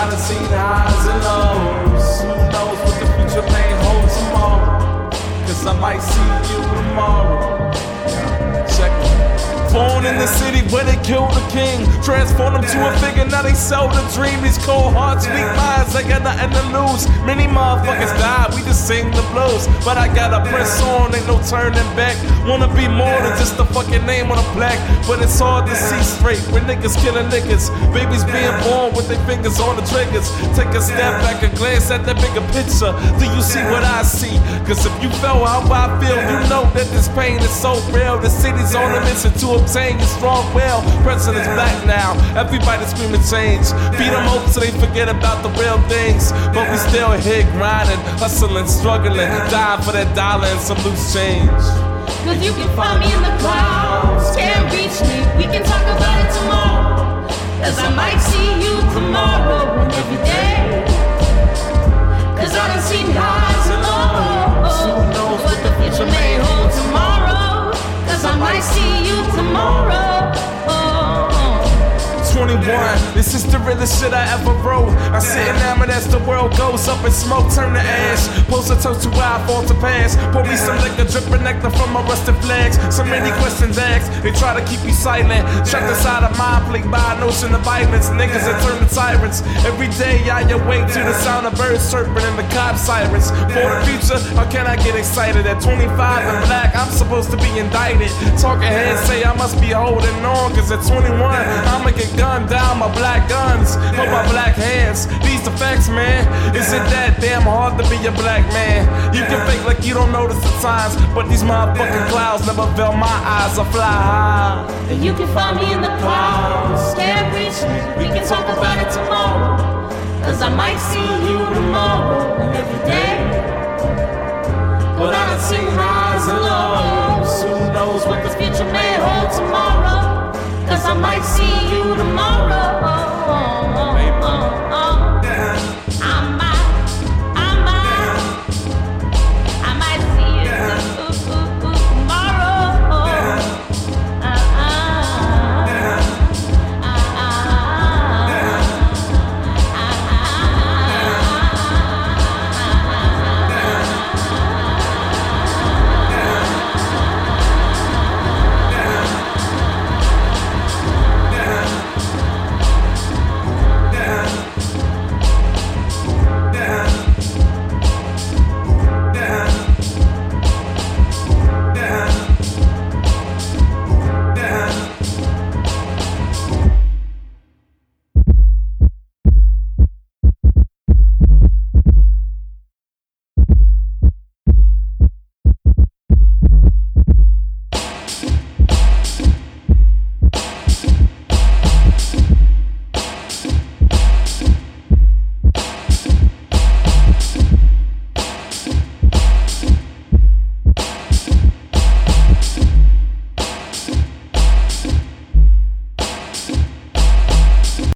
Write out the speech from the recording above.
I done seen highs and lows. Who knows what the future may hold tomorrow? Cause I might see you tomorrow. Check it. Born in the city where they killed the king, transformed him to a figure, now they sell the dream. These cold hearts, weak minds, they got nothing to lose. Many motherfuckers died, we just sing the blues. But I gotta press on, ain't no turning back. Wanna be more than just a fucking name on a plaque. But it's hard to see straight when niggas killing niggas. Babies being born with their fingers on the triggers. Take a step back and glance at the bigger picture. Do you see what I see? Cause if you felt how I feel, you know that this pain is so real. The city's on a mission to obtain your strong will. President's black now, everybody screaming change. Beat them over so they forget about the real things. But we still here grinding, hustling, struggling, dying for that dollar and some loose change. Cause you can find me in the clouds, can't reach me, we can talk about it tomorrow. Cause I might see you tomorrow and every day. Cause I done seen highs and lows. Who knows what the future may hold tomorrow? Cause I might see you tomorrow. 21, this is the realest shit I ever wrote. I sit enamored as the world goes up in smoke, turn to ash. Post a toast to where I fall to pass. Pour me some liquor, dripping nectar from my rusted flags. So many questions asked, they try to keep you silent. Trapped inside a mind plagued by a notion of violence. Niggas that turn to tyrants. Every day I awake to the sound of birds chirping and the cop sirens. For the future, how can I get excited? At 25 and black, I'm supposed to be indicted. Talking heads say I must be holding on, cause at 21, I'ma get gunned down my black guns, hold my black hands. These the facts, man. Is it that damn hard to be a black man? You can fake like you don't notice the signs, but these motherfucking clouds never veil my eyes. I fly high. And you can find me in the clouds, can't reach me, we can talk about it tomorrow. Cause I might see you tomorrow and every day. But I done seen highs and lows. Who knows what the future may hold tomorrow? Cause I might see you tomorrow.